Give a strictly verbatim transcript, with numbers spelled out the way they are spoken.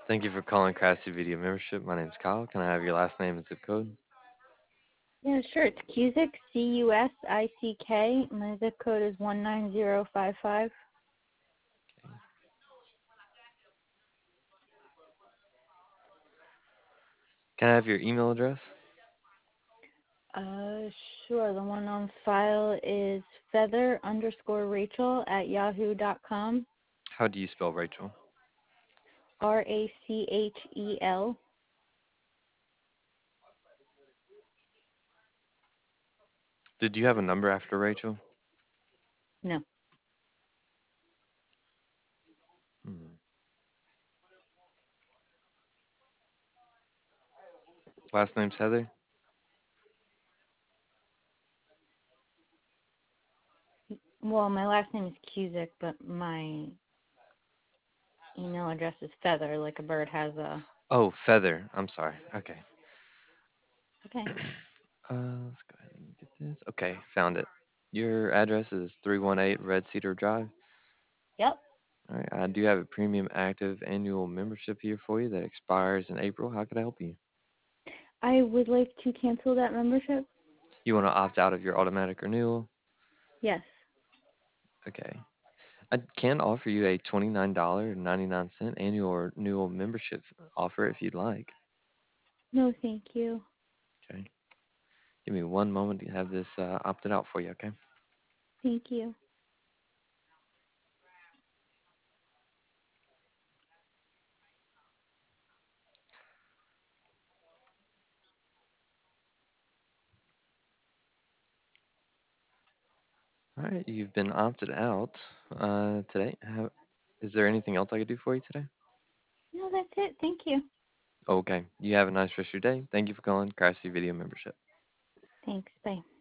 Thank you for calling Craftsy Video Membership. My name's Kyle. Can I have your last name and zip code? Yeah, sure. It's Cusick, C U S I C K. My zip code is one nine zero five five. Can I have your email address? Uh, sure. The one on file is feather underscore Rachel at yahoo dot com. How do you spell Rachel? R A C H E L. Did you have a number after Rachel? No. Hmm. Last name's Heather? Well, my last name is Cusick, but my email address is feather, like a bird has a. Oh, Feather. I'm sorry. Okay. Okay. Uh, let's go ahead and get this. Okay, found it. Your address is three one eight Red Cedar Drive. Yep. All right, I do have a premium active annual membership here for you that expires in April. How could I help you? I would like to cancel that membership. You want to opt out of your automatic renewal? Yes. Okay. I can offer you a twenty-nine dollars and ninety-nine cents annual renewal membership offer if you'd like. No, thank you. Okay. Give me one moment to have this uh, opted out for you, okay? Thank you. All right, you've been opted out uh, today. How, is there anything else I could do for you today? No, that's it. Thank you. Okay. You have a nice rest of your day. Thank you for calling Craftsy Video Membership. Thanks. Bye.